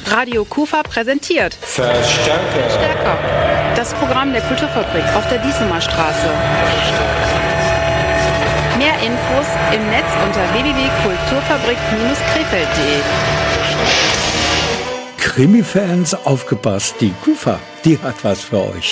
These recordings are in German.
Radio Kufa präsentiert Verstärker. Das Programm der Kulturfabrik auf der Diesemer Straße. Mehr Infos im Netz unter www.kulturfabrik-krefeld.de. Krimi-Fans, aufgepasst, die Kufa, die hat was für euch.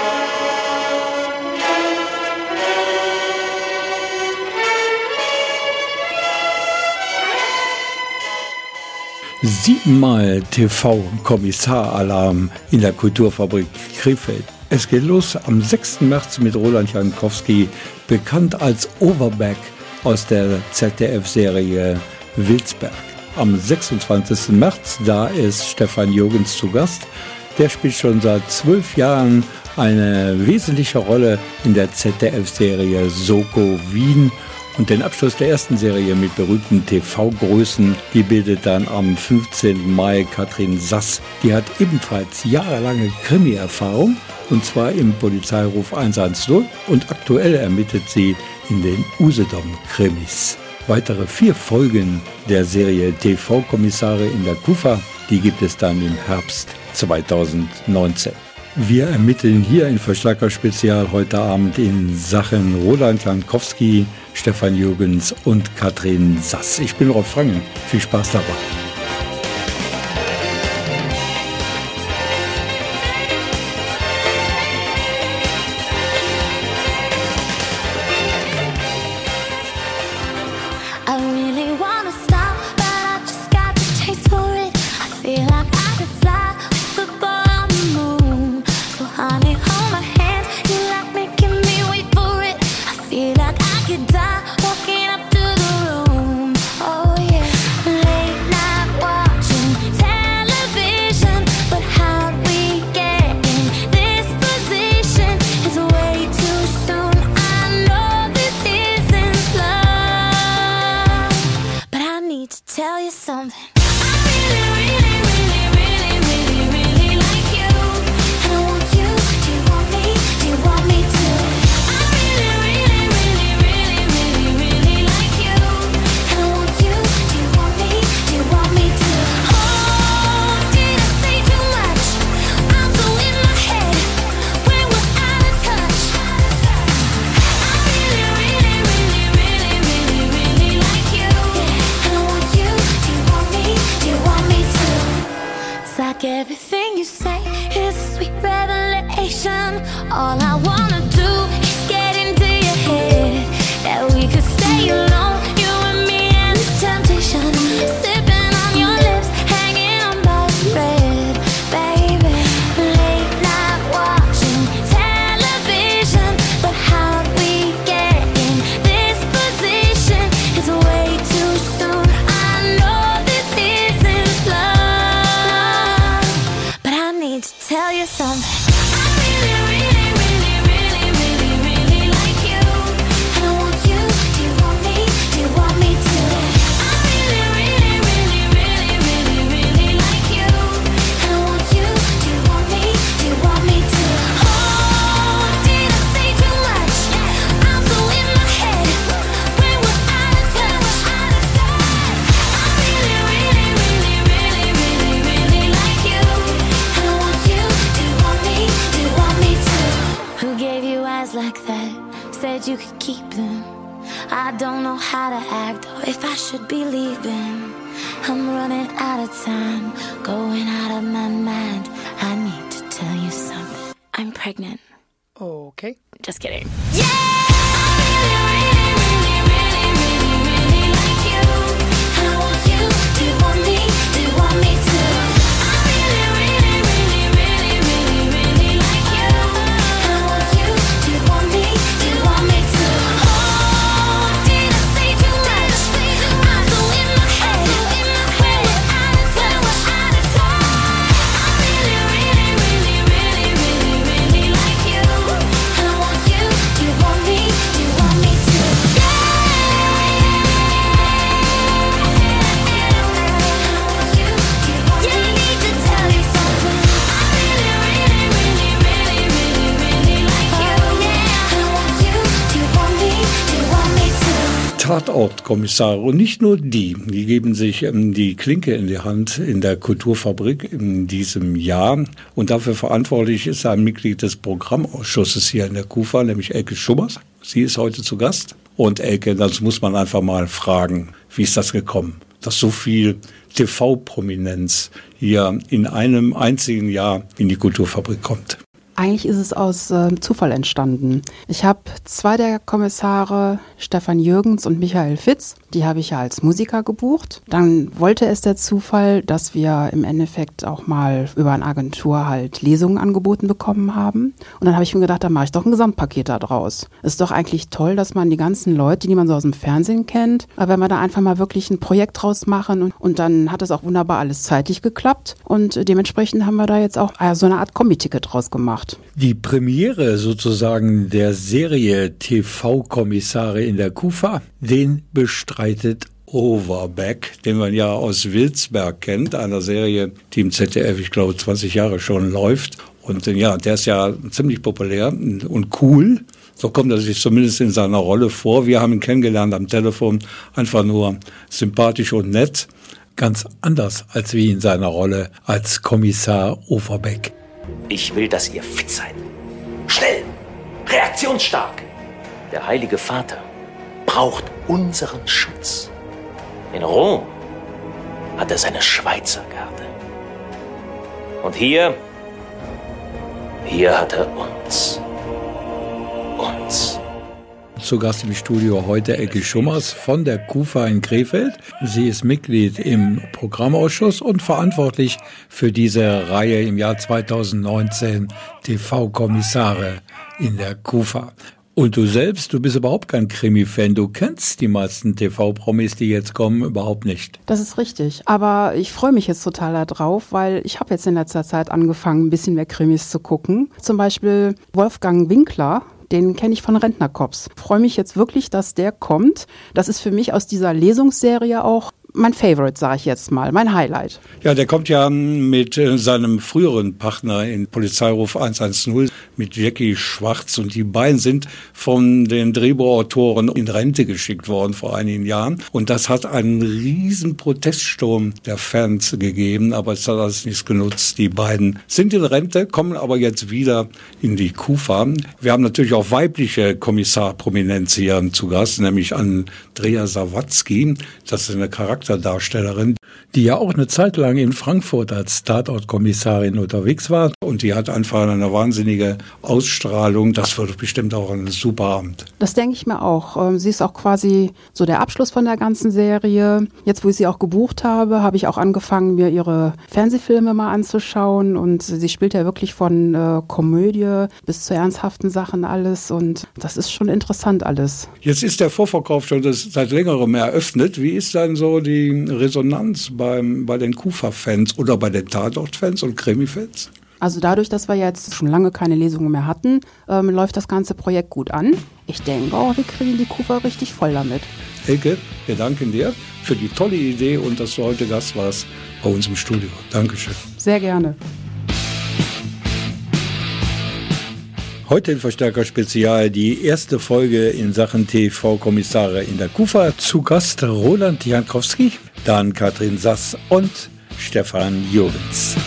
Siebenmal TV-Kommissaralarm in der Kulturfabrik Krefeld. Es geht los am 6. März mit Roland Jankowski, bekannt als Overbeck aus der ZDF-Serie Wilsberg. Am 26. März, da ist Stefan Jürgens zu Gast. Der spielt schon seit 12 Jahren eine wesentliche Rolle in der ZDF-Serie Soko Wien. Und den Abschluss der ersten Serie mit berühmten TV-Größen, die bildet dann am 15. Mai Katrin Sass. Die hat ebenfalls jahrelange Krimi-Erfahrung, und zwar im Polizeiruf 110, und aktuell ermittelt sie in den Usedom-Krimis. Weitere 4 Folgen der Serie TV-Kommissare in der Kufa, die gibt es dann im Herbst 2019. Wir ermitteln hier in Verstärker Spezial heute Abend in Sachen Roland Jankowski, Stefan Jürgens und Katrin Sass. Ich bin Rolf Frangen. Viel Spaß dabei. Everything you say is a sweet revelation. All I wanna do is get into your head. That we could stay alone, you and me and this temptation. Sipping on your lips, hanging on by a thread, baby. Late night watching television, but how we get in this position is way too soon. I know this isn't love, but I need to tell you something. I really, really, really, really, really, really like you. And I want you. Do you want me? Do you want me to? I really, really, really, really, really, really like you. And I want you. Do you want me? Do you want me to? Oh, did I say too much? I'm so in my head when we're out of touch. I really, really, really, really, really, really like you. And I want you. Do you want me? Do you want me to? Who gave you eyes like that? Said you could keep them. I don't know how to act or if I should be leaving. I'm running out of time, going out of my mind. I need to tell you something. I'm pregnant. Okay. Just kidding. Yeah! I really, really, really, really, really like you. And I want you. Do you want me? Do you want me to? I really, really, really, really, really, really like you. And I want you. Do you want me? Do you want me to? Oh, did I say too much? I'm so in my head when we're out of touch. I really, really, really, really, really, really like you. And I want you. Do you want me? Tatortkommissare und nicht nur die geben sich die Klinke in die Hand in der Kulturfabrik in diesem Jahr und dafür verantwortlich ist ein Mitglied des Programmausschusses hier in der KUFA, nämlich Elke Schummers. Sie ist heute zu Gast und Elke, das muss man einfach mal fragen, wie ist das gekommen, dass so viel TV-Prominenz hier in einem einzigen Jahr in die Kulturfabrik kommt? Eigentlich ist es aus Zufall entstanden. Ich habe 2 der Kommissare, Stefan Jürgens und Michael Fitz, die habe ich ja als Musiker gebucht. Dann wollte es der Zufall, dass wir im Endeffekt auch mal über eine Agentur halt Lesungen angeboten bekommen haben. Und dann habe ich mir gedacht, da mache ich doch ein Gesamtpaket da draus. Ist doch eigentlich toll, dass man die ganzen Leute, die man so aus dem Fernsehen kennt, aber wenn wir da einfach mal wirklich ein Projekt draus machen und dann hat das auch wunderbar alles zeitlich geklappt und dementsprechend haben wir da jetzt auch so eine Art Kombi-Ticket draus gemacht. Die Premiere sozusagen der Serie TV-Kommissare in der KUFA, den bestreitet Overbeck, den man ja aus Wilsberg kennt, einer Serie, die im ZDF, ich glaube, 20 Jahre schon läuft. Und ja, der ist ja ziemlich populär und cool. So kommt er sich zumindest in seiner Rolle vor. Wir haben ihn kennengelernt am Telefon, einfach nur sympathisch und nett. Ganz anders als wie in seiner Rolle als Kommissar Overbeck. Ich will, dass ihr fit seid. Schnell, reaktionsstark. Der Heilige Vater braucht unseren Schutz. In Rom hat er seine Schweizergarde. Und hier hat er uns. Zu Gast im Studio heute Elke Schummers von der KUFA in Krefeld. Sie ist Mitglied im Programmausschuss und verantwortlich für diese Reihe im Jahr 2019 TV-Kommissare in der KUFA. Und du selbst, du bist überhaupt kein Krimi-Fan. Du kennst die meisten TV-Promis, die jetzt kommen, überhaupt nicht. Das ist richtig. Aber ich freue mich jetzt total darauf, weil ich habe jetzt in letzter Zeit angefangen, ein bisschen mehr Krimis zu gucken. Zum Beispiel Wolfgang Winkler. Den kenne ich von Rentnercops. Ich freue mich jetzt wirklich, dass der kommt. Das ist für mich aus dieser Lesungsserie auch mein Favorite, sage ich jetzt mal, mein Highlight. Ja, der kommt ja mit seinem früheren Partner in Polizeiruf 110, mit Jackie Schwarz. Und die beiden sind von den Drehbuchautoren in Rente geschickt worden vor einigen Jahren. Und das hat einen riesen Proteststurm der Fans gegeben, aber es hat alles nichts genutzt. Die beiden sind in Rente, kommen aber jetzt wieder in die KUFA. Wir haben natürlich auch weibliche Kommissarprominenz hier zu Gast, nämlich Andrea Sawatzki. Das ist eine Charakterdarstellerin, die ja auch eine Zeit lang in Frankfurt als Tatortkommissarin unterwegs war. Und die hat einfach eine wahnsinnige Ausstrahlung. Das wird bestimmt auch ein super Abend. Das denke ich mir auch. Sie ist auch quasi so der Abschluss von der ganzen Serie. Jetzt, wo ich sie auch gebucht habe, habe ich auch angefangen, mir ihre Fernsehfilme mal anzuschauen. Und sie spielt ja wirklich von Komödie bis zu ernsthaften Sachen alles. Und das ist schon interessant alles. Jetzt ist der Vorverkauf schon seit längerem eröffnet. Wie ist dann so die Resonanz bei den KUFA-Fans oder bei den Tatort-Fans und Krimi-Fans? Also dadurch, dass wir jetzt schon lange keine Lesungen mehr hatten, läuft das ganze Projekt gut an. Ich denke auch, wir kriegen die KUFA richtig voll damit. Elke, wir danken dir für die tolle Idee und dass du heute Gast warst bei uns im Studio. Dankeschön. Sehr gerne. Heute in Verstärker Spezial die erste Folge in Sachen TV-Kommissare in der KUFA. Zu Gast Roland Jankowski, dann Katrin Sass und Stefan Jürgens.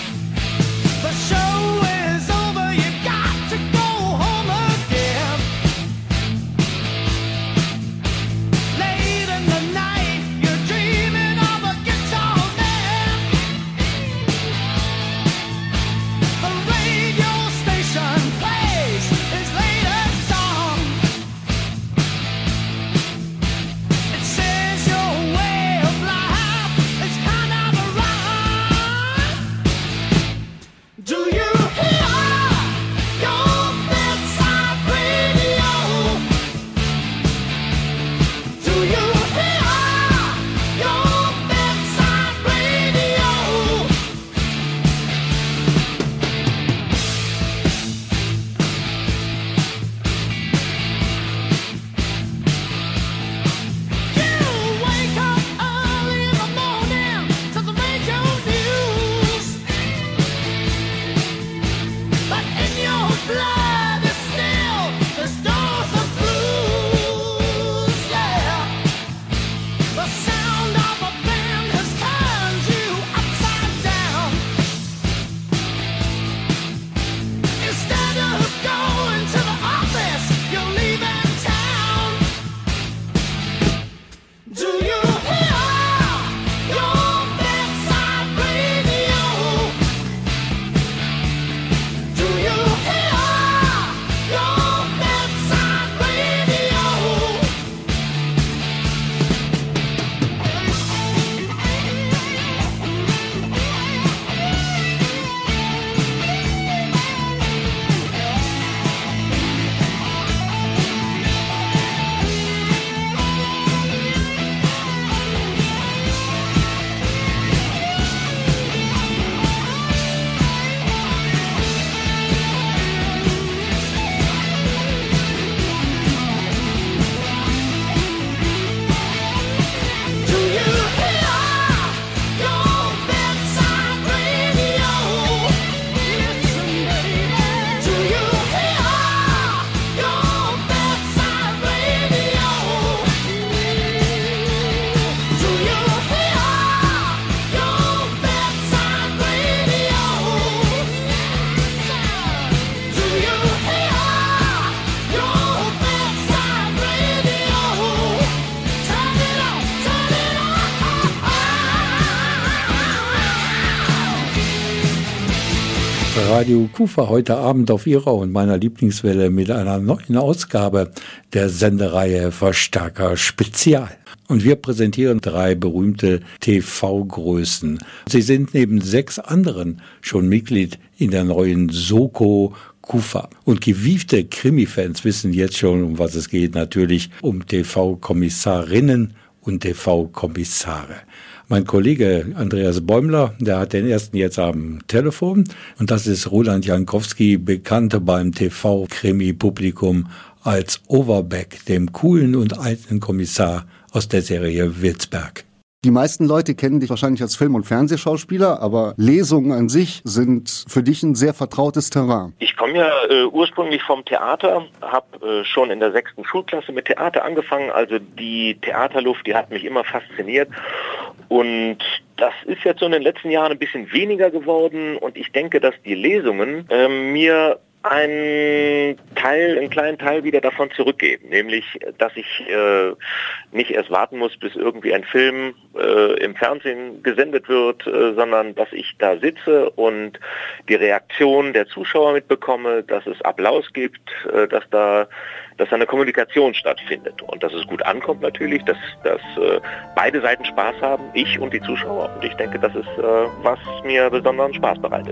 Radio Kufa heute Abend auf Ihrer und meiner Lieblingswelle mit einer neuen Ausgabe der Sendereihe Verstärker Spezial. Und wir präsentieren 3 berühmte TV-Größen. Sie sind neben 6 anderen schon Mitglied in der neuen Soko Kufa. Und gewiefte Krimi-Fans wissen jetzt schon, um was es geht. Natürlich um TV-Kommissarinnen und TV-Kommissare. Mein Kollege Andreas Bäumler, der hat den ersten jetzt am Telefon. Und das ist Roland Jankowski, bekannt beim TV-Krimi-Publikum als Overbeck, dem coolen und alten Kommissar aus der Serie Witzberg. Die meisten Leute kennen dich wahrscheinlich als Film- und Fernsehschauspieler, aber Lesungen an sich sind für dich ein sehr vertrautes Terrain. Ich komme ja ursprünglich vom Theater, habe schon in der 6. Schulklasse mit Theater angefangen. Also die Theaterluft, die hat mich immer fasziniert. Und das ist jetzt so in den letzten Jahren ein bisschen weniger geworden. Und ich denke, dass die Lesungen mir einen kleinen Teil wieder davon zurückgeben, nämlich, dass ich nicht erst warten muss, bis irgendwie ein Film im Fernsehen gesendet wird, sondern dass ich da sitze und die Reaktion der Zuschauer mitbekomme, dass es Applaus gibt, dass da eine Kommunikation stattfindet und dass es gut ankommt natürlich, dass beide Seiten Spaß haben, ich und die Zuschauer. Und ich denke, das ist was mir besonderen Spaß bereitet.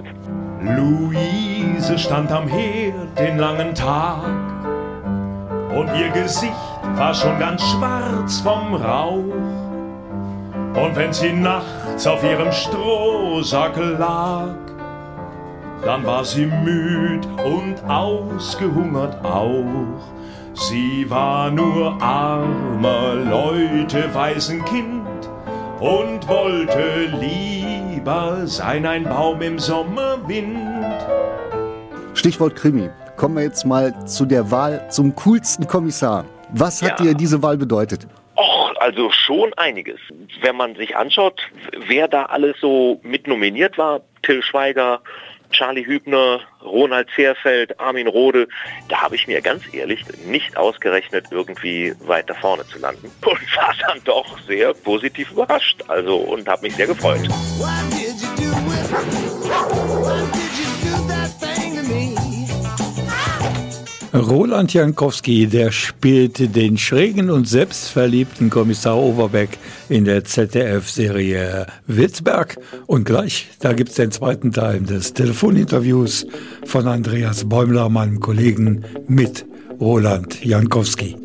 Luise stand am Herd den langen Tag und ihr Gesicht war schon ganz schwarz vom Rauch. Und wenn sie nachts auf ihrem Strohsackel lag, dann war sie müd und ausgehungert auch. Sie war nur armer Leute Waisenkind und wollte lieber sein ein Baum im Sommerwind. Stichwort Krimi. Kommen wir jetzt mal zu der Wahl zum coolsten Kommissar. Was hat dir diese Wahl bedeutet? Och, also schon einiges. Wenn man sich anschaut, wer da alles so mit nominiert war, Till Schweiger, Charlie Hübner, Ronald Zehrfeld, Armin Rohde, da habe ich mir ganz ehrlich nicht ausgerechnet, irgendwie weiter vorne zu landen. Und war dann doch sehr positiv überrascht. Also und habe mich sehr gefreut. Roland Jankowski, der spielte den schrägen und selbstverliebten Kommissar Overbeck in der ZDF-Serie Witzberg. Und gleich, da gibt's den zweiten Teil des Telefoninterviews von Andreas Bäumler, meinem Kollegen, mit Roland Jankowski.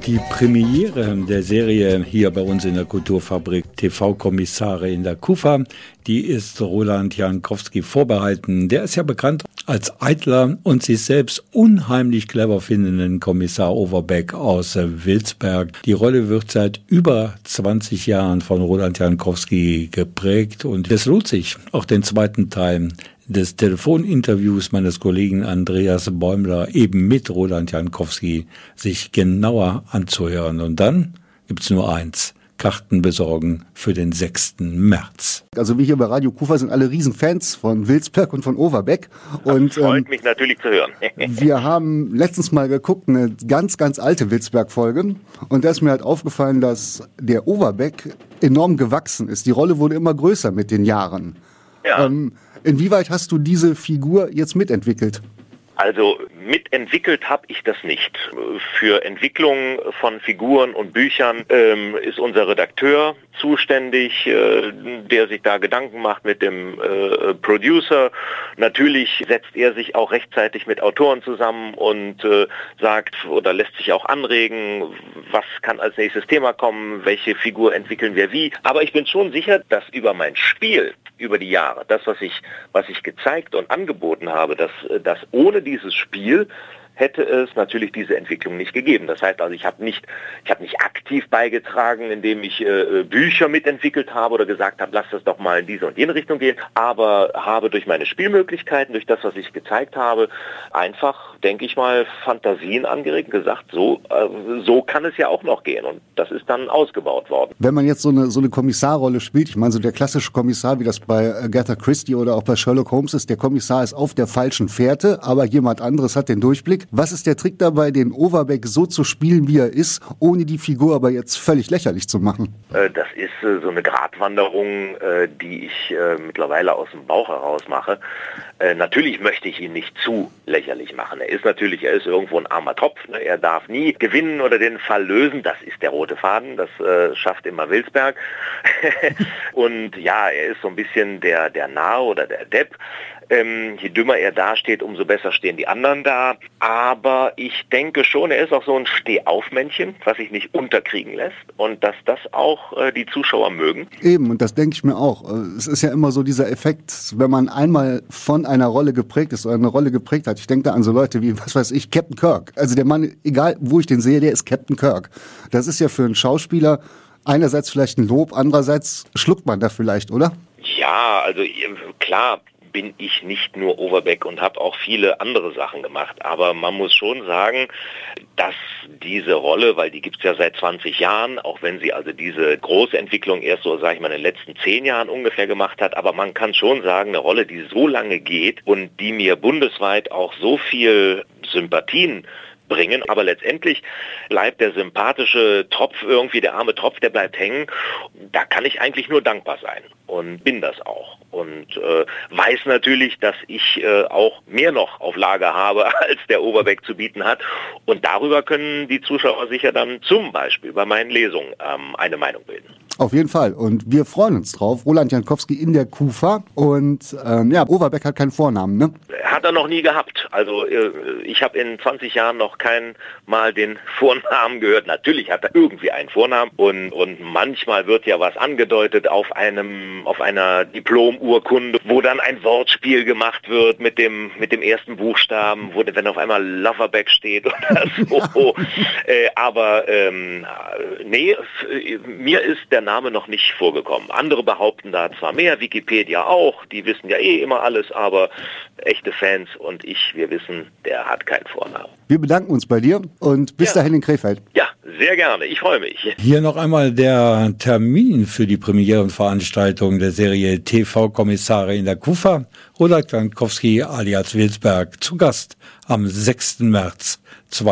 Die Premiere der Serie hier bei uns in der Kulturfabrik TV-Kommissare in der KUFA, die ist Roland Jankowski vorbehalten. Der ist ja bekannt als eitler und sich selbst unheimlich clever findenden Kommissar Overbeck aus Wilsberg. Die Rolle wird seit über 20 Jahren von Roland Jankowski geprägt und es lohnt sich, auch den zweiten Teil des Telefoninterviews meines Kollegen Andreas Bäumler eben mit Roland Jankowski sich genauer anzuhören. Und dann gibt's nur eins: Karten besorgen für den 6. März. Also wir hier bei Radio Kufa sind alle Riesenfans von Wilsberg und von Overbeck. Und freut mich natürlich zu hören. Wir haben letztens mal geguckt, eine ganz, ganz alte Wilsberg-Folge. Und da ist mir halt aufgefallen, dass der Overbeck enorm gewachsen ist. Die Rolle wurde immer größer mit den Jahren. Ja. Inwieweit hast du diese Figur jetzt mitentwickelt? Also mitentwickelt habe ich das nicht. Für Entwicklung von Figuren und Büchern ist unser Redakteur zuständig, der sich da Gedanken macht mit dem Producer. Natürlich setzt er sich auch rechtzeitig mit Autoren zusammen und sagt oder lässt sich auch anregen, was kann als nächstes Thema kommen, welche Figur entwickeln wir wie. Aber ich bin schon sicher, dass über mein Spiel, über die Jahre, das, was ich gezeigt und angeboten habe, dass ohne dieses Spiel hätte es natürlich diese Entwicklung nicht gegeben. Das heißt also, ich habe nicht aktiv beigetragen, indem ich Bücher mitentwickelt habe oder gesagt habe, lass das doch mal in diese und jene Richtung gehen, aber habe durch meine Spielmöglichkeiten, durch das, was ich gezeigt habe, einfach, denke ich mal, Fantasien angeregt und gesagt, so kann es ja auch noch gehen, und das ist dann ausgebaut worden. Wenn man jetzt so eine Kommissarrolle spielt, ich meine, so der klassische Kommissar, wie das bei Agatha Christie oder auch bei Sherlock Holmes ist, der Kommissar ist auf der falschen Fährte, aber jemand anderes hat den Durchblick. Was ist der Trick dabei, den Overbeck so zu spielen, wie er ist, ohne die Figur aber jetzt völlig lächerlich zu machen? Das ist so eine Gratwanderung, die ich mittlerweile aus dem Bauch heraus mache. Natürlich möchte ich ihn nicht zu lächerlich machen. Er ist irgendwo ein armer Tropf. Ne? Er darf nie gewinnen oder den Fall lösen. Das ist der rote Faden. Das schafft immer Wilsberg. Und ja, er ist so ein bisschen der Narr oder der Depp. Je dümmer er dasteht, umso besser stehen die anderen da. Aber ich denke schon, er ist auch so ein Stehaufmännchen, was sich nicht unterkriegen lässt, und dass das auch die Zuschauer mögen. Eben, und das denke ich mir auch. Es ist ja immer so dieser Effekt, wenn man einmal von einer Rolle geprägt ist oder eine Rolle geprägt hat. Ich denke da an so Leute wie, was weiß ich, Captain Kirk. Also der Mann, egal wo ich den sehe, der ist Captain Kirk. Das ist ja für einen Schauspieler einerseits vielleicht ein Lob, andererseits schluckt man da vielleicht, oder? Ja, also klar bin ich nicht nur Overbeck und habe auch viele andere Sachen gemacht. Aber man muss schon sagen, dass diese Rolle, weil die gibt es ja seit 20 Jahren, auch wenn sie also diese große Entwicklung erst so, sage ich mal, in den letzten 10 Jahren ungefähr gemacht hat, aber man kann schon sagen, eine Rolle, die so lange geht und die mir bundesweit auch so viel Sympathien bringen, aber letztendlich bleibt der sympathische Tropf irgendwie, der arme Tropf, der bleibt hängen. Da kann ich eigentlich nur dankbar sein und bin das auch. Und weiß natürlich, dass ich auch mehr noch auf Lager habe, als der Overbeck zu bieten hat. Und darüber können die Zuschauer sicher dann zum Beispiel bei meinen Lesungen eine Meinung bilden. Auf jeden Fall. Und wir freuen uns drauf. Roland Jankowski in der KUFA. Und Overbeck hat keinen Vornamen, ne? Hat er noch nie gehabt. Also ich habe in 20 Jahren noch kein Mal den Vornamen gehört. Natürlich hat er irgendwie einen Vornamen. Und manchmal wird ja was angedeutet auf einer Diplomurkunde, wo dann ein Wortspiel gemacht wird mit dem ersten Buchstaben, wenn auf einmal Loverbeck steht oder so. Aber nee, mir ist der Name noch nicht vorgekommen. Andere behaupten da zwar mehr, Wikipedia auch, die wissen ja immer alles, aber echte Fans und wir wissen, der hat keinen Vornamen. Wir bedanken uns bei dir und bis dahin in Krefeld. Ja, sehr gerne, ich freue mich. Hier noch einmal der Termin für die Premierenveranstaltung der Serie TV-Kommissare in der KUFA. Roland Jankowski alias Wilsberg zu Gast am 6. März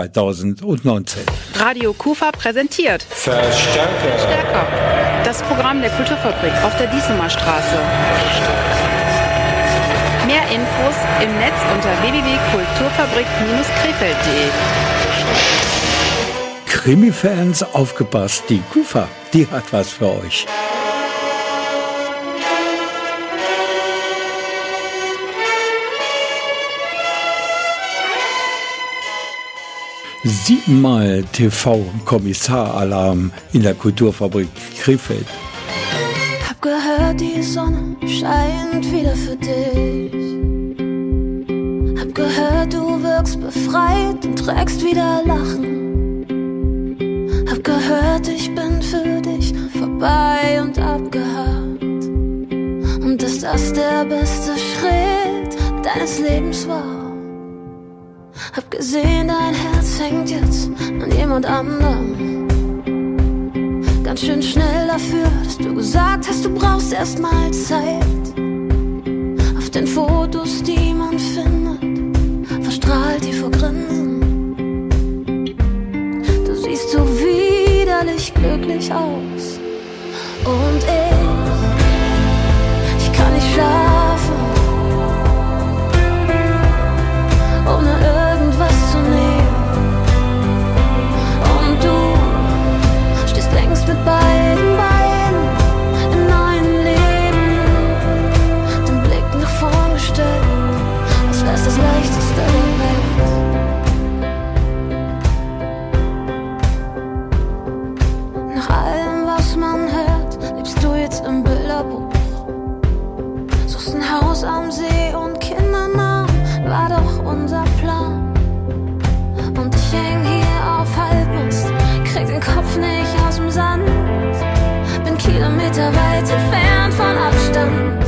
2019. Radio Kufa präsentiert Verstärker. Das Programm der Kulturfabrik auf der Diesemer Straße. Mehr Infos im Netz unter www.kulturfabrik-krefeld.de. Krimi-Fans, aufgepasst, die KUFA, die hat was für euch. 7-mal TV-Kommissaralarm in der Kulturfabrik Krefeld. Hab gehört, die Sonne scheint wieder für dich. Hab gehört, du wirkst befreit und trägst wieder Lachen. Hab gehört, ich bin für dich vorbei und abgehakt. Und dass das der beste Schritt deines Lebens war. Hab gesehen, dein Herz hängt jetzt an jemand anderem. Ganz schön schnell dafür, dass du gesagt hast, du brauchst erst mal Zeit. Auf den Fotos, die man findet, verstrahlt die vor Grinsen. Du siehst so widerlich glücklich aus. Und ich kann nicht schlafen, ohne irgendwas zu nehmen. Und du stehst längst mit beiden Beinen im neuen Leben, den Blick nach vorn gestellt, als wär's das Leichteste der Welt. Nach allem, was man hört, lebst du jetzt im Bilderbuch. Suchst ein Haus am See und Kindernamen, war doch unser Plan. Und ich häng hier auf Halbmast, krieg den Kopf nicht aus dem Sand. Bin kilometerweit entfernt von Abstand.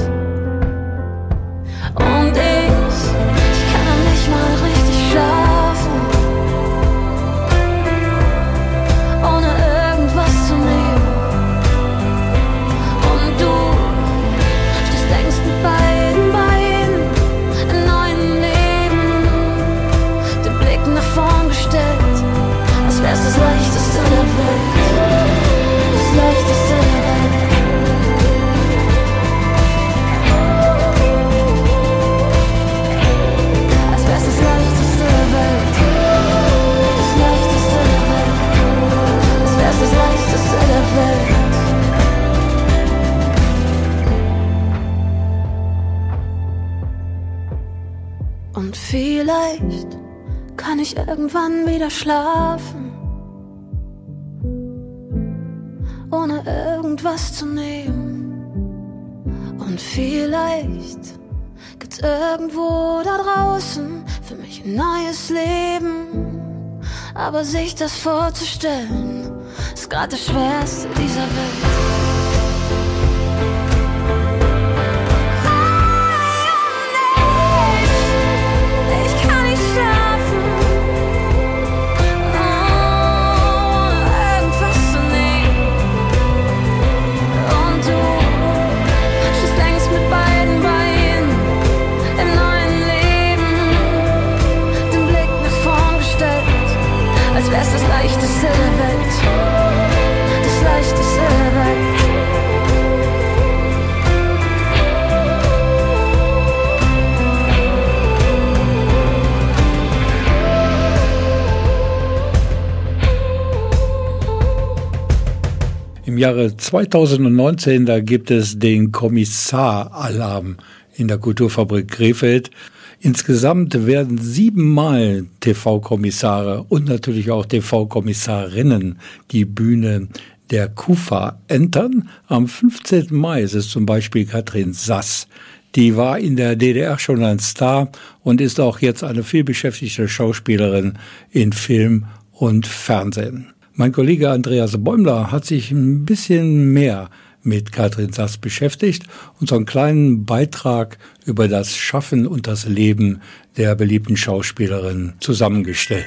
Und ich kann noch nicht mal richtig schlafen, ohne irgendwas zu nehmen. Und du stehst längst mit beiden Beinen im neuen Leben, den Blick nach vorn gestellt, als wär's das Leichteste der Welt. Das Leichteste der Welt. Als wär's das Leichteste der Welt. Das Leichteste der Welt. Als wär's das Leichteste der Welt. Und vielleicht kann ich irgendwann wieder schlafen, ohne irgendwas zu nehmen. Und vielleicht gibt's irgendwo da draußen für mich ein neues Leben. Aber sich das vorzustellen, ist grad das Schwerste dieser Welt. Als wär's das Leichteste der Welt. Das Leichteste der Welt. Im Jahre 2019, da gibt es den Kommissaralarm in der Kulturfabrik Krefeld. Insgesamt werden 7-mal TV-Kommissare und natürlich auch TV-Kommissarinnen die Bühne der KUFA entern. Am 15. Mai ist es zum Beispiel Katrin Sass. Die war in der DDR schon ein Star und ist auch jetzt eine vielbeschäftigte Schauspielerin in Film und Fernsehen. Mein Kollege Andreas Bäumler hat sich ein bisschen mehr mit Katrin Sass beschäftigt und so einen kleinen Beitrag über das Schaffen und das Leben der beliebten Schauspielerin zusammengestellt.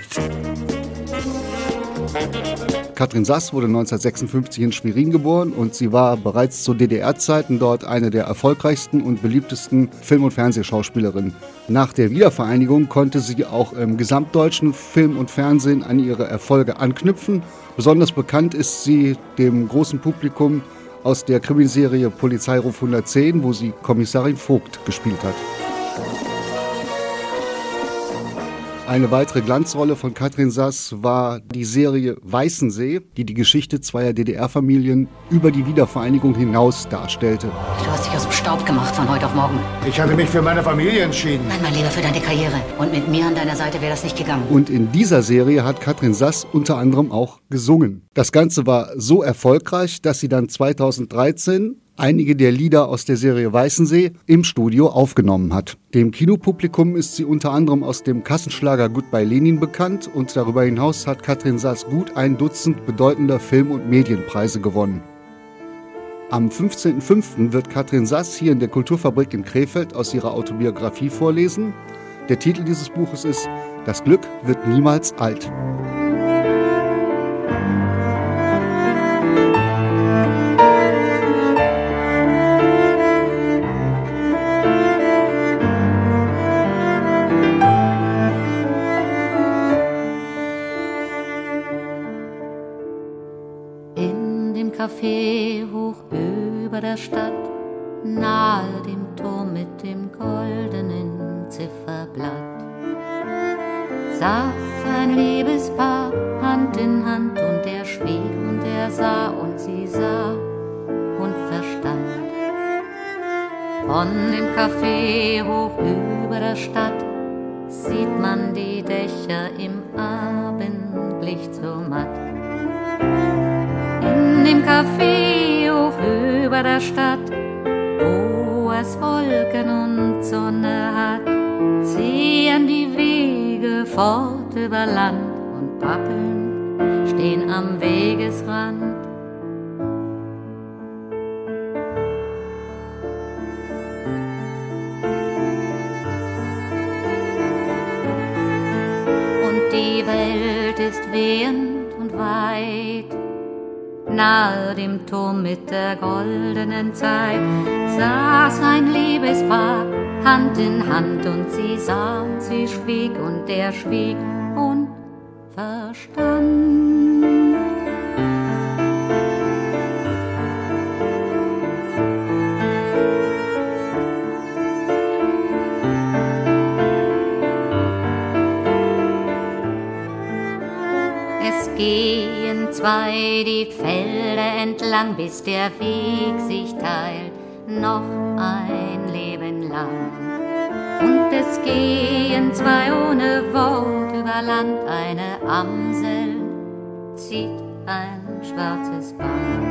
Katrin Sass wurde 1956 in Schwerin geboren und sie war bereits zu DDR-Zeiten dort eine der erfolgreichsten und beliebtesten Film- und Fernsehschauspielerinnen. Nach der Wiedervereinigung konnte sie auch im gesamtdeutschen Film und Fernsehen an ihre Erfolge anknüpfen. Besonders bekannt ist sie dem großen Publikum aus der Krimiserie Polizeiruf 110, wo sie Kommissarin Vogt gespielt hat. Eine weitere Glanzrolle von Katrin Sass war die Serie Weißensee, die die Geschichte zweier DDR-Familien über die Wiedervereinigung hinaus darstellte. Du hast dich aus dem Staub gemacht von heute auf morgen. Ich hatte mich für meine Familie entschieden. Nein, mein Lieber, für deine Karriere. Und mit mir an deiner Seite wäre das nicht gegangen. Und in dieser Serie hat Katrin Sass unter anderem auch gesungen. Das Ganze war so erfolgreich, dass sie dann 2013 einige der Lieder aus der Serie Weißensee im Studio aufgenommen hat. Dem Kinopublikum ist sie unter anderem aus dem Kassenschlager Goodbye Lenin bekannt und darüber hinaus hat Katrin Sass gut ein Dutzend bedeutender Film- und Medienpreise gewonnen. Am 15.05. wird Katrin Sass hier in der Kulturfabrik in Krefeld aus ihrer Autobiografie vorlesen. Der Titel dieses Buches ist »Das Glück wird niemals alt«. Café hoch über der Stadt, nahe dem Turm mit dem goldenen Zifferblatt, saß ein Liebespaar Hand in Hand und er schwieg und er sah und sie sah und verstand. Von dem Café hoch über der Stadt sieht man die Dächer im Abendlicht so matt. In dem Café hoch über der Stadt, wo es Wolken und Sonne hat, ziehen die Wege fort über Land und Pappeln stehen am Wegesrand. Und die Welt ist wehend und weit, nahe dem Turm mit der goldenen Zeit saß ein Liebespaar Hand in Hand und sie sah und sie schwieg und er schwieg und verstand. Es gehen zwei die Felder entlang, bis der Weg sich teilt, noch ein Leben lang. Und es gehen zwei ohne Wort über Land, eine Amsel zieht ein schwarzes Band.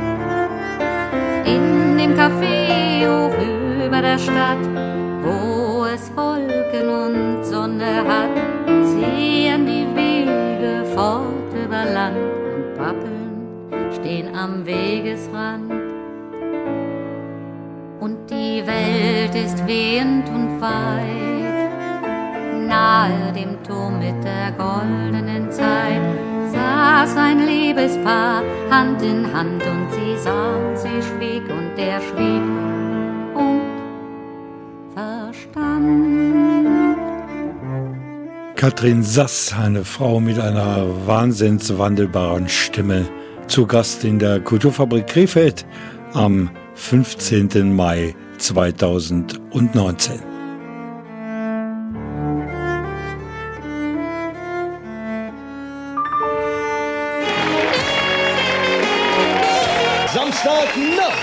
In dem Café hoch über der Stadt, wo es Wolken und Sonne hat, ziehen die Wege fort über Land und Pappeln stehen am Wegesrand. Und die Welt ist wehend und weit, nahe dem Turm mit der goldenen Zeit saß ein Liebespaar Hand in Hand und sie sah und sie schwieg und er schwieg und verstand. Katrin Sass, eine Frau mit einer wahnsinnswandelbaren Stimme, zu Gast in der Kulturfabrik Krefeld am 15. Mai 2019. Samstagnacht.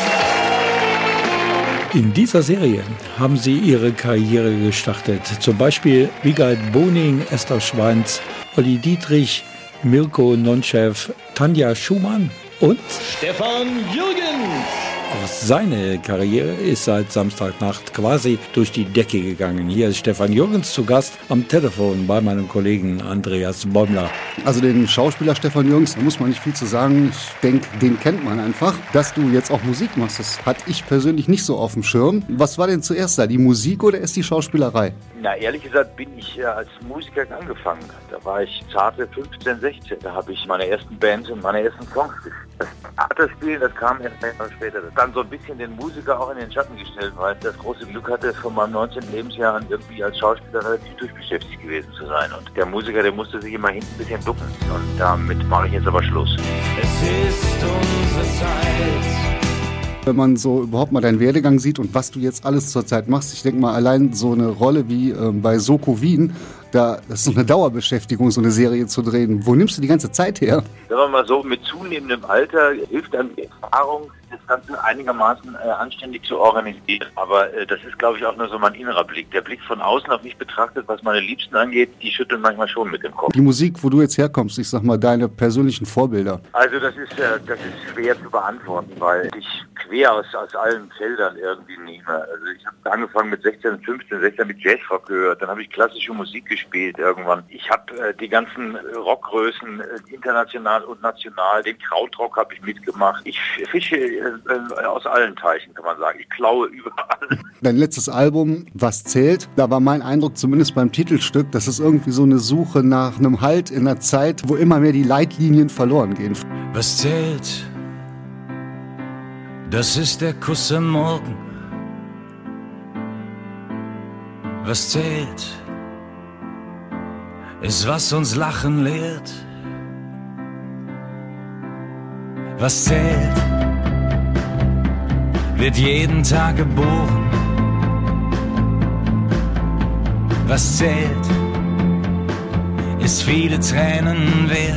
In dieser Serie haben sie ihre Karriere gestartet. Zum Beispiel Wiegald Boning, Esther Schwanz, Olli Dietrich, Mirko Nonchev, Tanja Schumann und Stefan Jürgens. Auch seine Karriere ist seit Samstagnacht quasi durch die Decke gegangen. Hier ist Stefan Jürgens zu Gast am Telefon bei meinem Kollegen Andreas Bäumler. Also den Schauspieler Stefan Jürgens, da muss man nicht viel zu sagen. Ich denke, den kennt man einfach. Dass du jetzt auch Musik machst, das hatte ich persönlich nicht so auf dem Schirm. Was war denn zuerst da, die Musik oder erst die Schauspielerei? Na, ehrlich gesagt bin ich als Musiker angefangen. Da war ich zarte 15, 16. Da habe ich meine ersten Bands und meine ersten Songs gespielt. Das Theaterspielen, das kam erst später. Das dann so ein bisschen den Musiker auch in den Schatten gestellt, weil ich das große Glück hatte, von meinem 19. Lebensjahr an irgendwie als Schauspieler relativ durchbeschäftigt gewesen zu sein. Und der Musiker, der musste sich immer hinten ein bisschen ducken. Und damit mache ich jetzt aber Schluss. Es ist unsere Zeit. Wenn man so überhaupt mal deinen Werdegang sieht und was du jetzt alles zurzeit machst, ich denke mal, allein so eine Rolle wie bei Soko Wien, Das ist so eine Dauerbeschäftigung, so eine Serie zu drehen. Wo nimmst du die ganze Zeit her? Sagen wir mal so, mit zunehmendem Alter hilft dann die Erfahrung, das Ganze einigermaßen anständig zu organisieren. Aber das ist, glaube ich, auch nur so mein innerer Blick. Der Blick von außen auf mich betrachtet, was meine Liebsten angeht, die schütteln manchmal schon mit dem Kopf. Die Musik, wo du jetzt herkommst, ich sag mal, deine persönlichen Vorbilder. Also das ist schwer zu beantworten, weil ich quer aus allen Feldern irgendwie nehme. Also ich habe angefangen mit 16 mit Jazzrock gehört, dann habe ich klassische Musik gespielt irgendwann. Ich habe die ganzen Rockgrößen international und national, den Krautrock habe ich mitgemacht. Ich fische aus allen Teichen, kann man sagen. Ich klaue überall. Dein letztes Album, Was zählt? Da war mein Eindruck, zumindest beim Titelstück, dass es irgendwie so eine Suche nach einem Halt in einer Zeit, wo immer mehr die Leitlinien verloren gehen. Was zählt? Das ist der Kuss am Morgen. Was zählt? Ist, was uns Lachen lehrt. Was zählt? Wird jeden Tag geboren. Was zählt? Ist viele Tränen wert.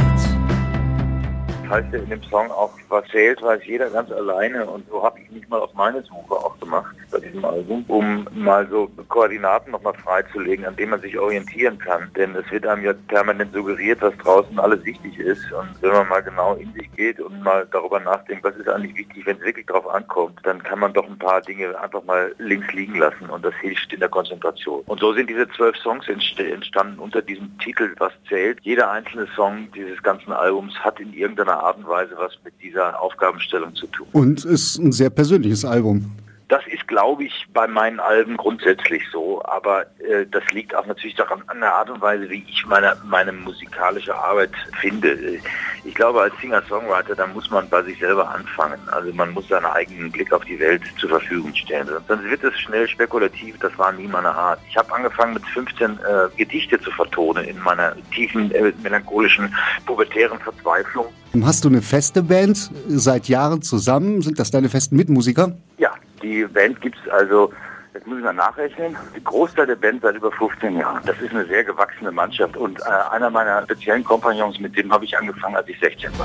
Heißt ja in dem Song auch, was zählt, weiß jeder ganz alleine, und so habe ich mich mal auf meine Suche auch gemacht bei diesem Album, um mal so Koordinaten nochmal freizulegen, an denen man sich orientieren kann, denn es wird einem ja permanent suggeriert, was draußen alles wichtig ist, und wenn man mal genau in sich geht und mal darüber nachdenkt, was ist eigentlich wichtig, wenn es wirklich drauf ankommt, dann kann man doch ein paar Dinge einfach mal links liegen lassen, und das hilft in der Konzentration. Und so sind diese 12 Songs entstanden unter diesem Titel, was zählt. Jeder einzelne Song dieses ganzen Albums hat in irgendeiner Art und Weise was mit dieser Aufgabenstellung zu tun. Und ist ein sehr persönliches Album. Das ist, glaube ich, bei meinen Alben grundsätzlich so, aber das liegt auch natürlich daran, an der Art und Weise, wie ich meine musikalische Arbeit finde. Ich glaube, als Singer-Songwriter, da muss man bei sich selber anfangen. Also man muss seinen eigenen Blick auf die Welt zur Verfügung stellen. Sonst wird es schnell spekulativ, das war nie meine Art. Ich habe angefangen mit 15 Gedichte zu vertonen in meiner tiefen, melancholischen, pubertären Verzweiflung. Hast du eine feste Band seit Jahren zusammen? Sind das deine festen Mitmusiker? Ja, die Band gibt's also, jetzt muss ich mal nachrechnen, der Großteil der Band seit über 15 Jahren. Das ist eine sehr gewachsene Mannschaft, und einer meiner speziellen Kompagnons, mit dem habe ich angefangen, als ich 16 war.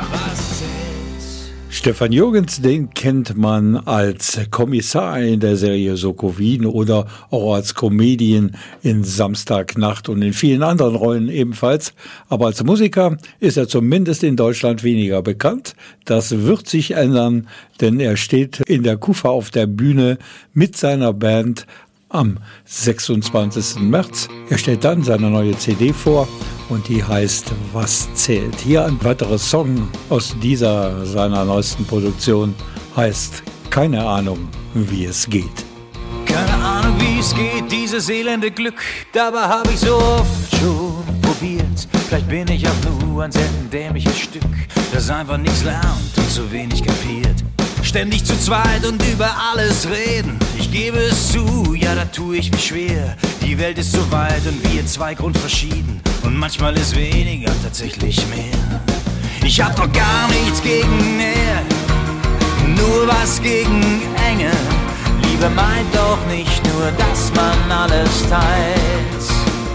Stefan Jürgens, den kennt man als Kommissar in der Serie Soko Wien oder auch als Comedian in Samstagnacht und in vielen anderen Rollen ebenfalls. Aber als Musiker ist er zumindest in Deutschland weniger bekannt. Das wird sich ändern, denn er steht in der Kufa auf der Bühne mit seiner Band am 26. März. Er stellt dann seine neue CD vor und die heißt Was zählt? Hier ein weiterer Song aus dieser seiner neuesten Produktion heißt Keine Ahnung, wie es geht. Keine Ahnung, wie es geht, dieses elende Glück, dabei habe ich so oft schon probiert. Vielleicht bin ich auch nur ein sehr dämliches Stück, das einfach nichts lernt und zu wenig kapiert. Ständig zu zweit und über alles reden, ich gebe es zu, ja, da tue ich mich schwer. Die Welt ist so weit und wir zwei grundverschieden, und manchmal ist weniger tatsächlich mehr. Ich hab doch gar nichts gegen Nähe, nur was gegen Enge. Liebe meint doch nicht nur, dass man alles teilt,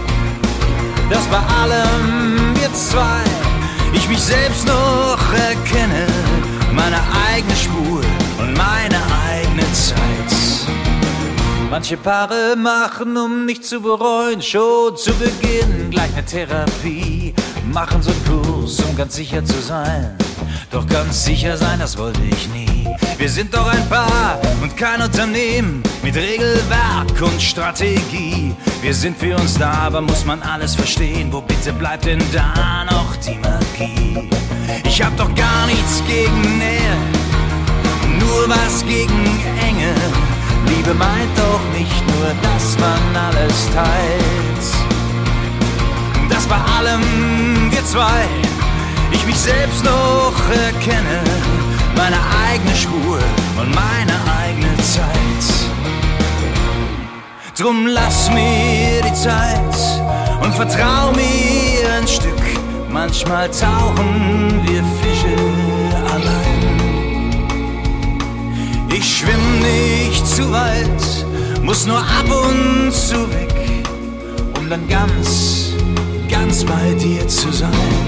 dass bei allem wir zwei, ich mich selbst noch erkenne, meine eigene Spur und meine eigene Zeit. Manche Paare machen, um nicht zu bereuen, schon zu Beginn gleich eine Therapie. Machen so einen Kurs, um ganz sicher zu sein. Doch ganz sicher sein, das wollte ich nie. Wir sind doch ein Paar und kein Unternehmen mit Regelwerk und Strategie. Wir sind für uns da, aber muss man alles verstehen? Wo bitte bleibt denn da noch die Magie? Ich hab doch gar nichts gegen Nähe, nur was gegen Enge. Liebe meint doch nicht nur, dass man alles teilt, dass bei allem wir zwei, ich mich selbst noch erkenne, meine eigene Spur und meine eigene Zeit. Drum lass mir die Zeit und vertrau mir ein Stück. Manchmal tauchen wir Fische allein. Ich schwimm nicht zu weit, muss nur ab und zu weg, um dann ganz ganz bei dir zu sein.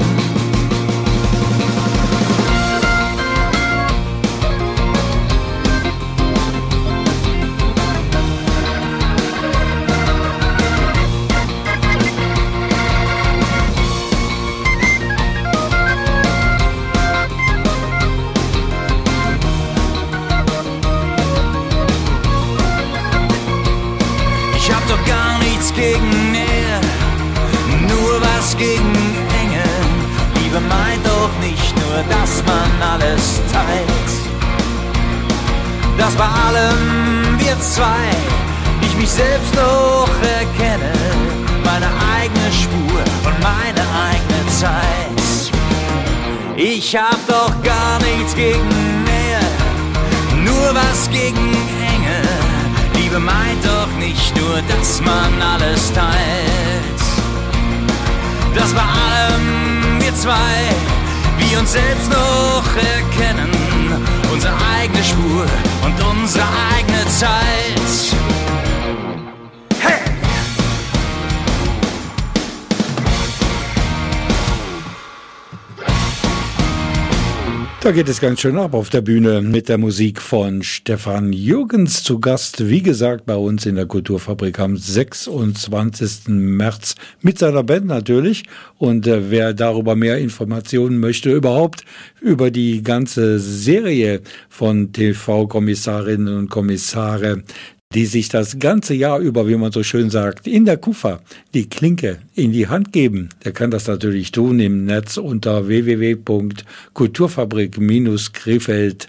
Gegen Nähe, nur was gegen Enge. Liebe meint doch nicht nur, dass man alles teilt. Dass bei allem wir zwei, ich mich selbst noch erkenne, meine eigene Spur und meine eigene Zeit. Ich hab doch gar nichts gegen Nähe, nur was gegen Enge. Liebe meint doch nicht nur, dass man alles teilt. Dass bei allem wir zwei, wir uns selbst noch erkennen, unsere eigene Spur und unsere eigene Zeit. Hey! Da geht es ganz schön ab auf der Bühne mit der Musik von Stefan Jürgens zu Gast. Wie gesagt, bei uns in der Kulturfabrik am 26. März mit seiner Band natürlich. Und wer darüber mehr Informationen möchte, überhaupt über die ganze Serie von TV-Kommissarinnen und Kommissare, die sich das ganze Jahr über, wie man so schön sagt, in der KUFA die Klinke in die Hand geben. Der kann das natürlich tun im Netz unter www.kulturfabrik-krefeld.de.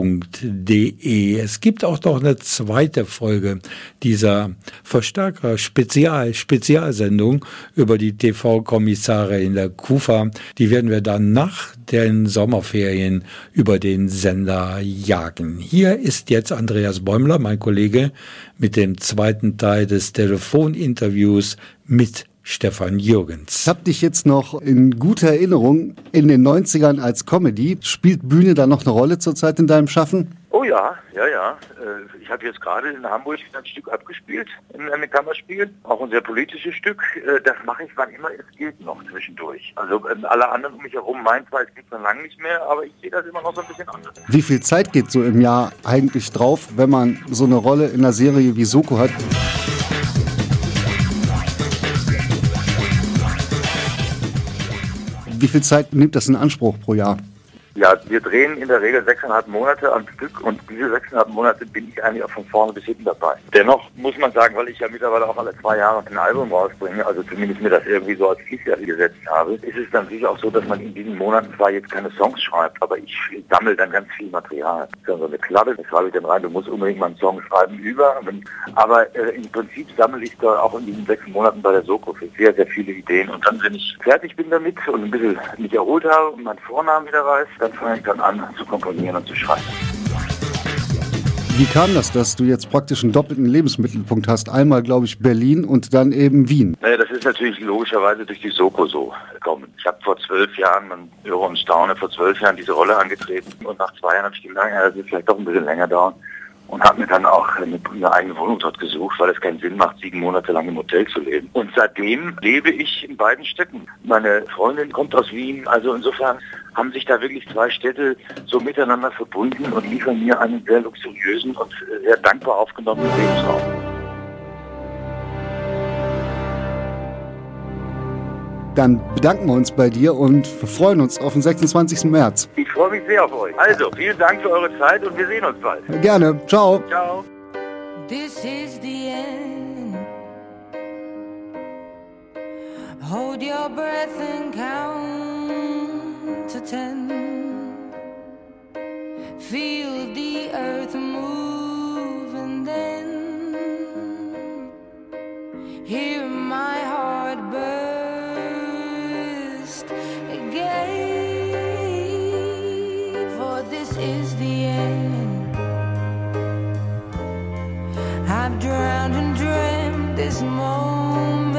Es gibt auch noch eine zweite Folge dieser Verstärker-Spezialsendung über die TV-Kommissare in der KUFA. Die werden wir dann nach den Sommerferien über den Sender jagen. Hier ist jetzt Andreas Bäumler, mein Kollege, mit dem zweiten Teil des Telefoninterviews mit Stefan Jürgens. Ich habe dich jetzt noch in guter Erinnerung in den 90ern als Comedy. Spielt Bühne da noch eine Rolle zurzeit in deinem Schaffen? Oh ja. Ich habe jetzt gerade in Hamburg ein Stück abgespielt, in einem Kammerspiel. Auch ein sehr politisches Stück. Das mache ich, wann immer es geht, noch zwischendurch. Also alle anderen um mich herum meinen zwar, es geht schon lange nicht mehr, aber ich sehe das immer noch so ein bisschen anders. Wie viel Zeit geht so im Jahr eigentlich drauf, wenn man so eine Rolle in einer Serie wie Soko hat? Wie viel Zeit nimmt das in Anspruch pro Jahr? Ja, wir drehen in der Regel 6,5 Monate am Stück und diese 6,5 Monate bin ich eigentlich auch von vorne bis hinten dabei. Dennoch muss man sagen, weil ich ja mittlerweile auch alle 2 Jahre ein Album rausbringe, also zumindest mir das irgendwie so als Ziel gesetzt habe, ist es dann sicher auch so, dass man in diesen Monaten zwar jetzt keine Songs schreibt, aber ich sammle dann ganz viel Material. Das ist so eine Kladde, da schreibe ich dann rein, du musst unbedingt mal einen Song schreiben aber im Prinzip sammle ich da auch in diesen 6 Monaten bei der Soko sehr, sehr viele Ideen und dann, wenn ich fertig bin damit und ein bisschen mich erholt habe und meinen Vornamen wieder weiß, dann fange ich dann an zu komponieren und zu schreiben. Wie kam das, dass du jetzt praktisch einen doppelten Lebensmittelpunkt hast? Einmal, glaube ich, Berlin und dann eben Wien. Naja, das ist natürlich logischerweise durch die Soko so gekommen. Ich habe vor 12 Jahren, man höre und staune, vor 12 Jahren diese Rolle angetreten und nach 2 Jahren habe ich gedacht, ja, das wird vielleicht doch ein bisschen länger dauern. Und habe mir dann auch eine eigene Wohnung dort gesucht, weil es keinen Sinn macht, 7 Monate lang im Hotel zu leben. Und seitdem lebe ich in beiden Städten. Meine Freundin kommt aus Wien, also insofern haben sich da wirklich 2 Städte so miteinander verbunden und liefern mir einen sehr luxuriösen und sehr dankbar aufgenommenen Lebensraum. Dann bedanken wir uns bei dir und freuen uns auf den 26. März. Ich freue mich sehr auf euch. Also, vielen Dank für eure Zeit und wir sehen uns bald. Gerne. Ciao. Ciao. This is the end. Hold your breath and count to 10. Feel the earth move and then hear my heart burst again. For this is the end. I've drowned and dreamt this moment,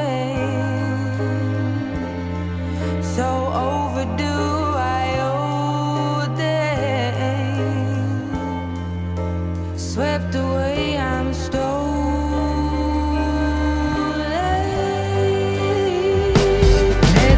so overdue I owe them. Swept away, I'm stolen.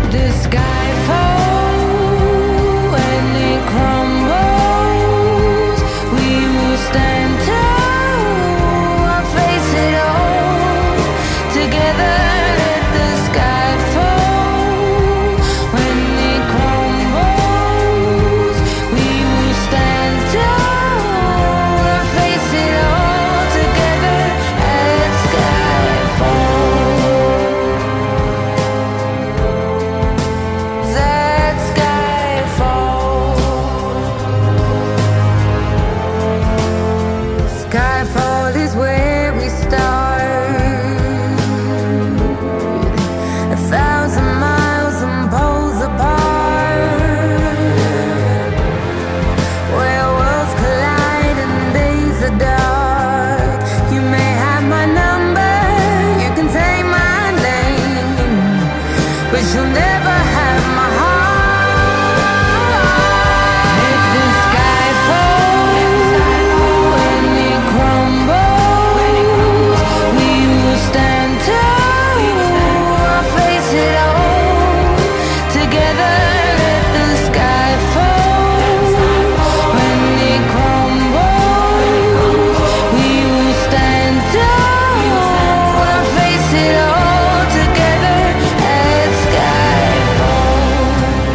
she'll never have my heart. Let the sky fall when it crumbles. We will stand tall, face it all together. Let the sky fall when it crumbles. We will stand tall, face it all together. Let sky fall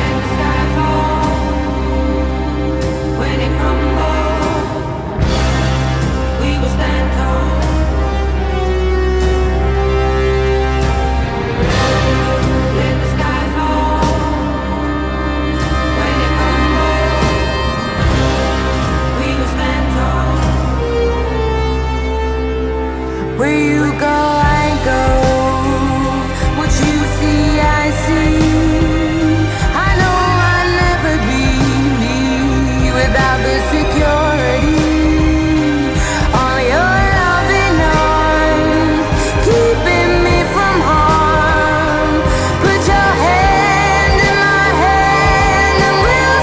when it crumbles. We will stand tall. Let the sky fall when it crumbles. We will stand tall. Where you go, I go. What you see, I see. I know I'll never be me without the security. All your loving arms keeping me from harm. Put your hand in my hand and we'll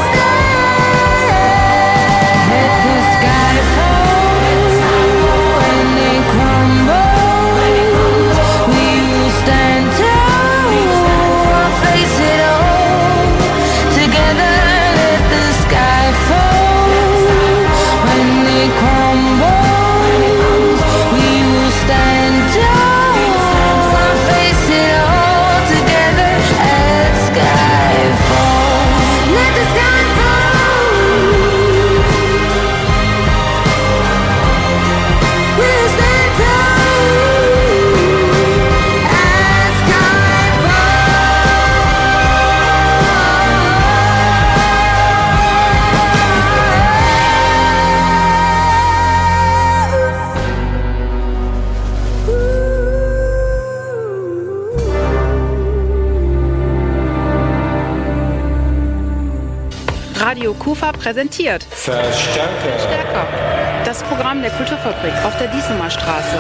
stand. Let the sky fall when it crumbles. We will stand tall, face it all together. Let the sky fall when it crumbles. We will stand tall, face it all together. Let sky fall. Let the sky fall. We'll stand tall. Let sky Radio Kufa präsentiert Verstärker. Das Programm der Kulturfabrik auf der Diesemer Straße.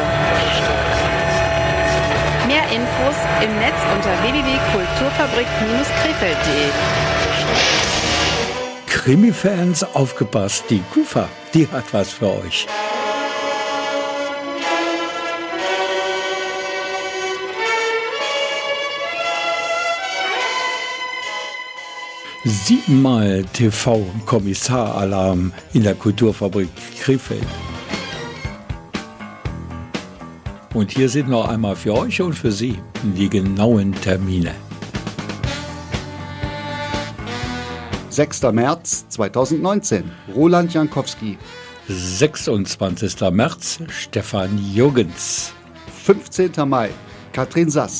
Mehr Infos im Netz unter www.kulturfabrik-krefeld.de. Krimi-Fans, aufgepasst, die Kufa, die hat was für euch. Siebenmal TV-Kommissaralarm in der Kulturfabrik Krefeld. Und hier sind noch einmal für euch und für Sie die genauen Termine. 6. März 2019, Roland Jankowski. 26. März, Stefan Jürgens. 15. Mai, Katrin Sass.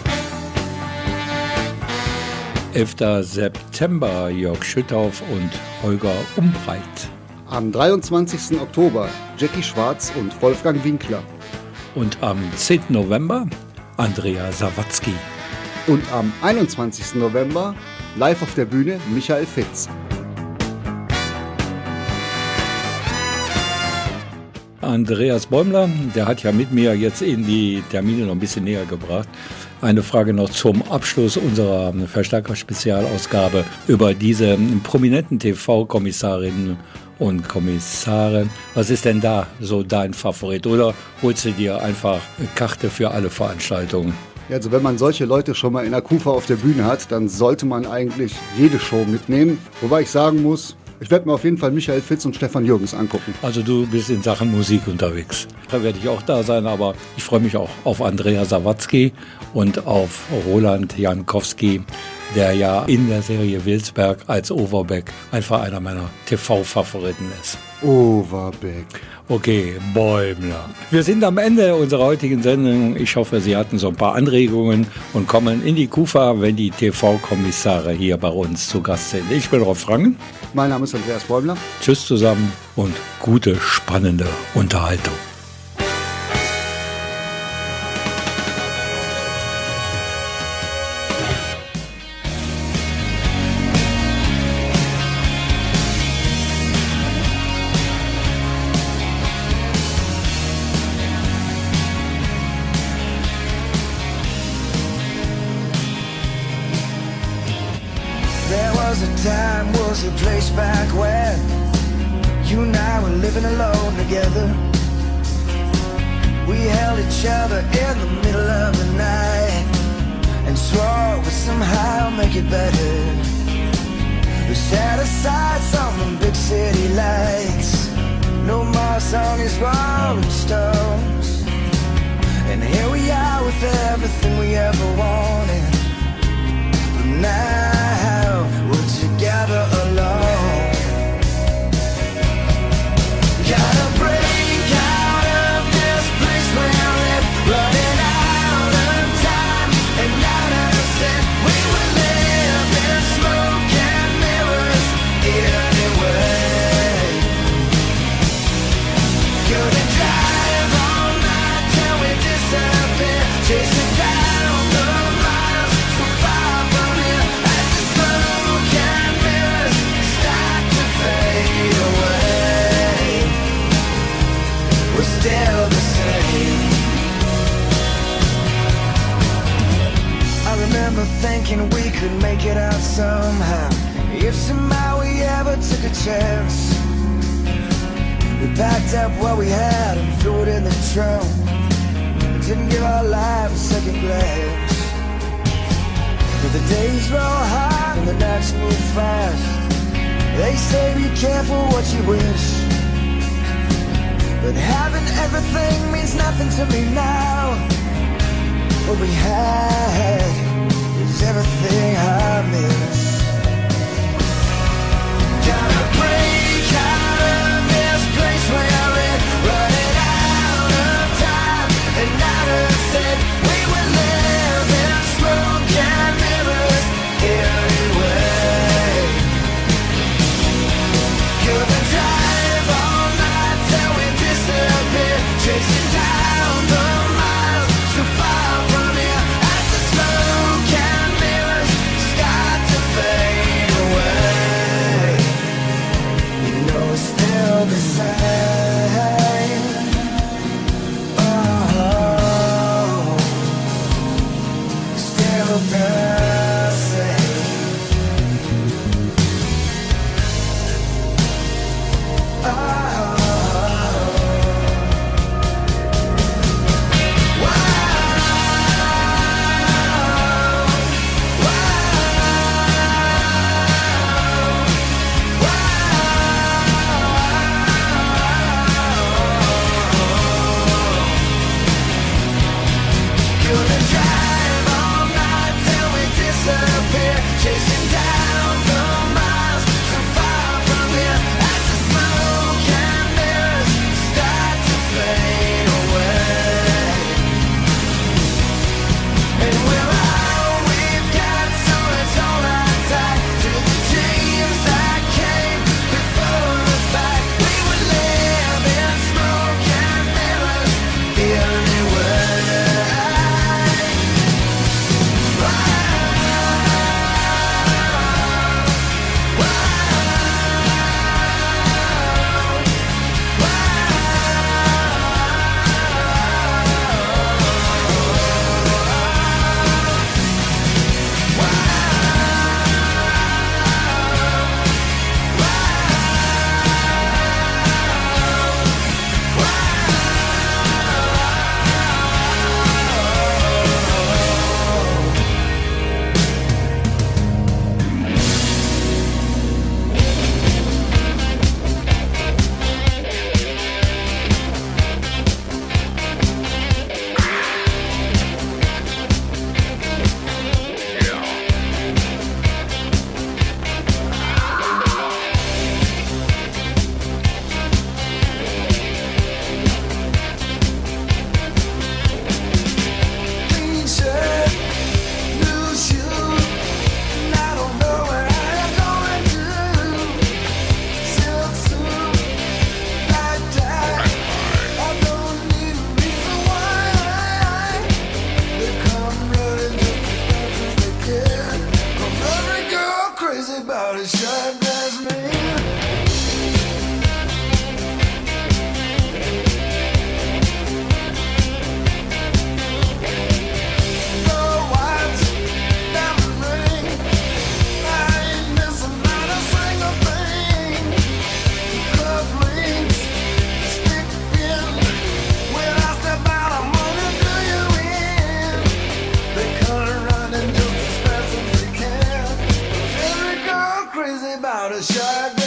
11. September, Jörg Schüttauf und Holger Umbreit. Am 23. Oktober, Jackie Schwarz und Wolfgang Winkler. Und am 10. November, Andrea Sawatzki. Und am 21. November, live auf der Bühne, Michael Fitz. Andreas Bäumler, der hat ja mit mir jetzt in die Termine noch ein bisschen näher gebracht. Eine Frage noch zum Abschluss unserer Verstärker-Spezialausgabe über diese prominenten TV-Kommissarinnen und Kommissare. Was ist denn da so dein Favorit? Oder holst du dir einfach eine Karte für alle Veranstaltungen? Ja, also wenn man solche Leute schon mal in der Kufa auf der Bühne hat, dann sollte man eigentlich jede Show mitnehmen. Wobei ich sagen muss, ich werde mir auf jeden Fall Michael Fitz und Stefan Jürgens angucken. Also du bist in Sachen Musik unterwegs. Da werde ich auch da sein, aber ich freue mich auch auf Andrea Sawatzki und auf Roland Jankowski, der ja in der Serie Wilsberg als Overbeck einfach einer meiner TV-Favoriten ist. Overbeck. Okay, Bäumler. Wir sind am Ende unserer heutigen Sendung. Ich hoffe, Sie hatten so ein paar Anregungen und kommen in die Kufa, wenn die TV-Kommissare hier bei uns zu Gast sind. Ich bin Rolf Frangen. Mein Name ist Andreas Bäumler. Tschüss zusammen und gute, spannende Unterhaltung. was a time, was a place back when you and I were living alone together. We held each other in the middle of the night and swore we'd somehow make it better. We set aside some big city lights, no more Sony's Rolling Stones. And here we are with everything we ever wanted. But now we're together alone. Gotta break out of this place where I live, running out of time and out of sin. We would live in smoke and mirrors anyway. Couldn't drive all night till we disappear, chasing down the miles so far from here. As the smoke and mirrors start to fade away, we're still the same. I remember thinking we could make it out somehow, if somehow we ever took a chance. We packed up what we had and threw it in the trunk. Didn't give our life a second glance. But the days roll hard and the nights move fast. They say be careful what you wish, but having everything means nothing to me now. What we had is everything I miss. Gotta break out of this place where I live, running out of time and out of sin. We would live in smoke and mirrors anyway. Couldn't drive all night till we disappear, chasing down the miles so far from here. As the smoke and mirrors about a shark